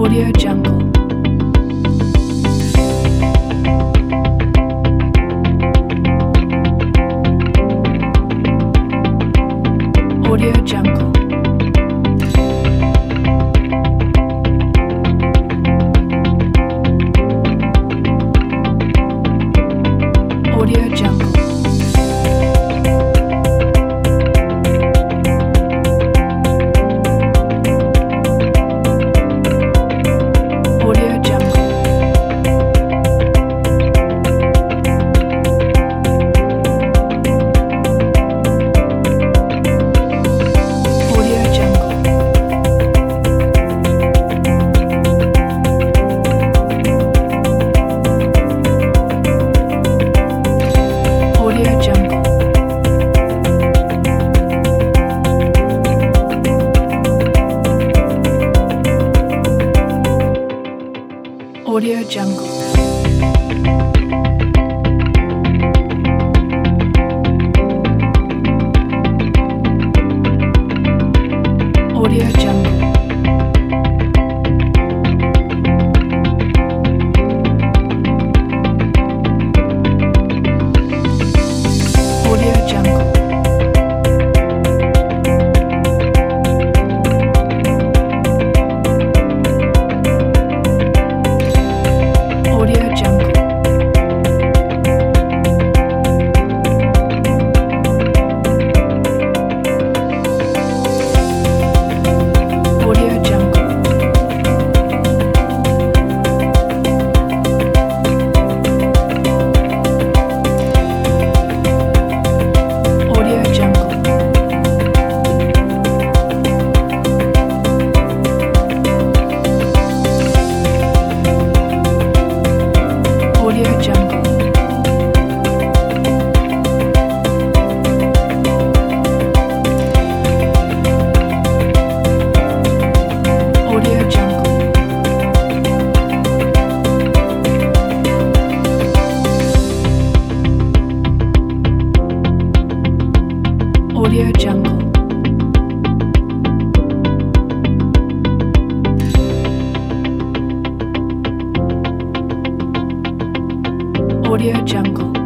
Audio Jungle. Audio Jungle. Audio Jungle. Audio Jungle. Audio Jungle. Audio Jungle. Audio Jungle. Audio Jungle. Audio Jungle. Audio Jungle. Audio Jungle. Audio Jungle. Audio Jungle. Audio Jungle. Audio Jungle. Audio Jungle.